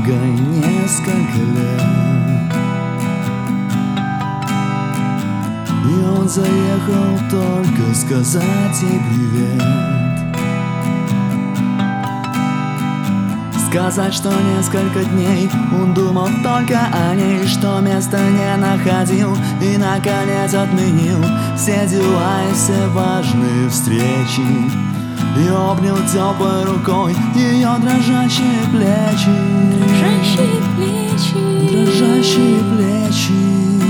долго, несколько лет. И он заехал только сказать ей привет. Сказать, что несколько дней он думал только о ней, что места не находил и наконец отменил все дела и все важные встречи. И обнял теплой рукой ее дрожащие плечи. Дрожащие плечи, дрожащие плечи.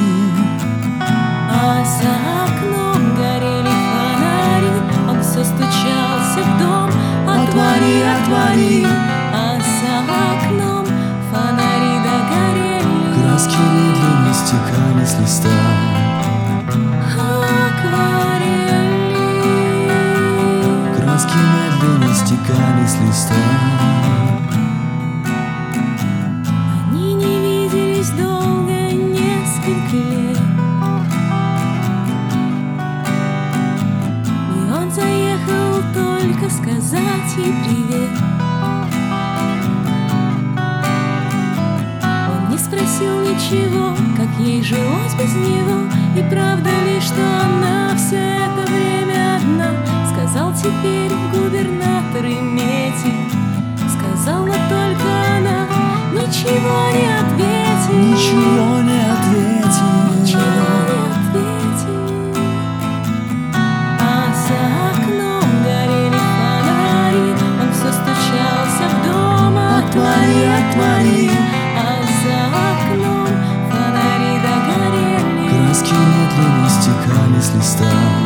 А за окном горели фонари, он все стучался в дом: отвори, отвори. А за окном фонари догорели, краски медленно стекали с листа. Краски медленно стекали с листа. Они не виделись долго, несколько лет. И он заехал только сказать ей привет. Он не спросил ничего, как ей жилось без него, и правда ли, что она все это время одна. Сказал теперь губернатор Имети, сказала только она, ничего не ответил. Ничего не ответил. Ничего не ответил. А за окном горели фонари, он все стучался в дом: отвори, отвори. А за окном фонари догорели, краски медленно стекали с листа.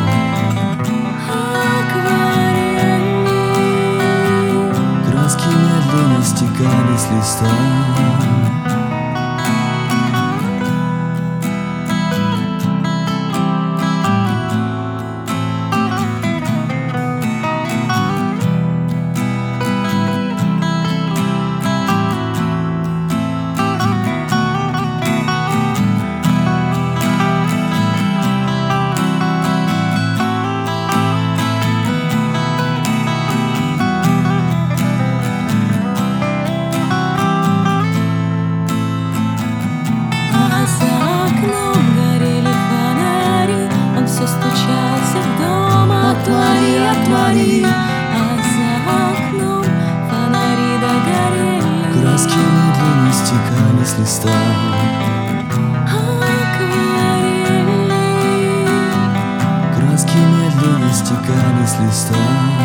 Краски медленно стекали с листа. Стучался в дом: отвори, отвори. А за окном фонари догорели, краски медленно стекали с листа. акварели. Краски медленно стекали с листа.